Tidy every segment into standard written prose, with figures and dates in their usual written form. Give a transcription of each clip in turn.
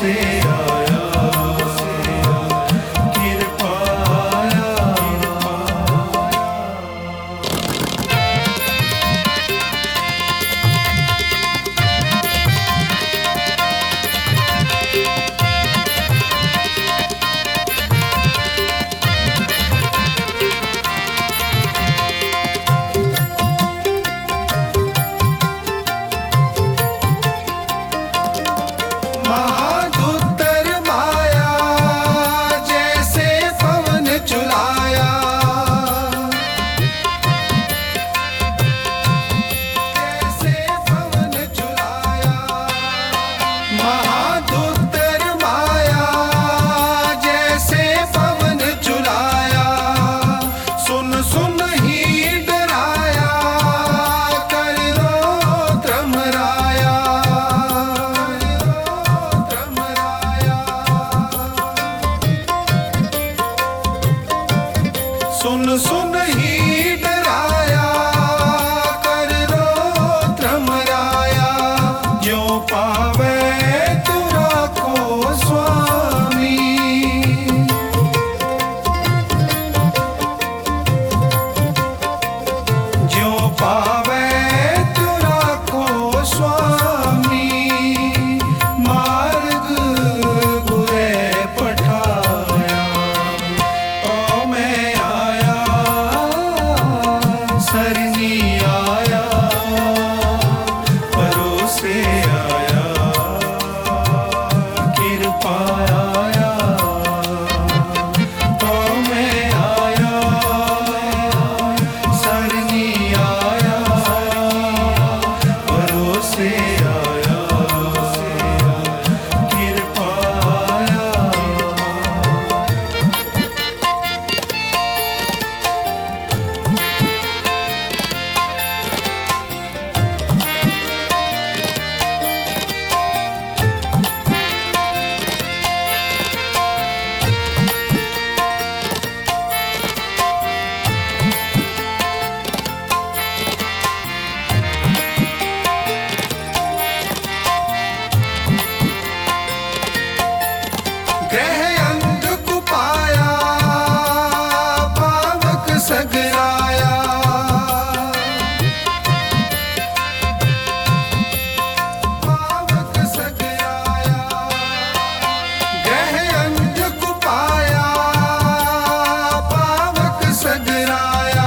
सुन सुन ही डराया कर रो त्रमराया, जो पावे तुरा को स्वामी। जो पावे तुरा को स्वामी, मार्ग बुरे पठाया। ओ मैं आया सरनी आया, परोसे आया कृपा आया। ओ मैं आया सरनी आया, परोसे आया कृपा आया। ग्रह अंध कुपाया पावक सगराया। पावक सगराया ग्रह अंध कुपाया, पावक सगराया।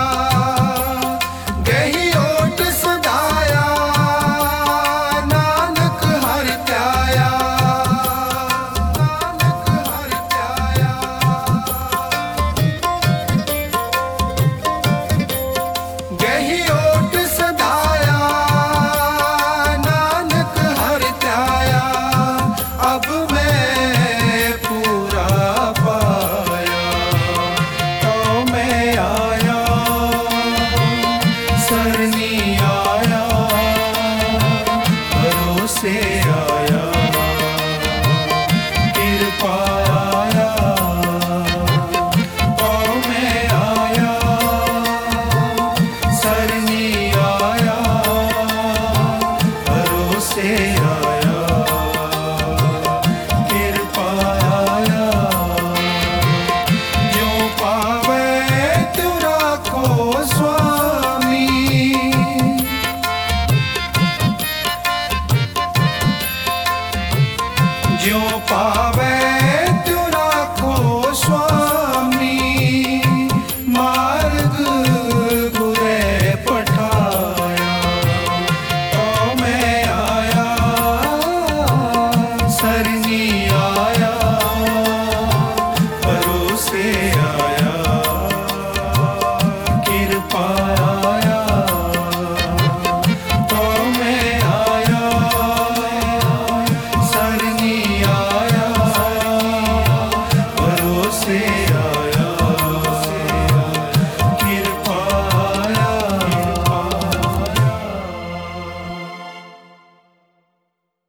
गही ओट सदाया नानक हर त्याया। गही ओट सदाया नानक हर त्याया। अब मैं पूरा पाया, तो मैं आया सरनी आया, भरोसे आया कृपा आया। ओ मैं आया सरनी आया, भरोसे आया कृपा आया। जो पावे तुरा को स्वामी, जो पावे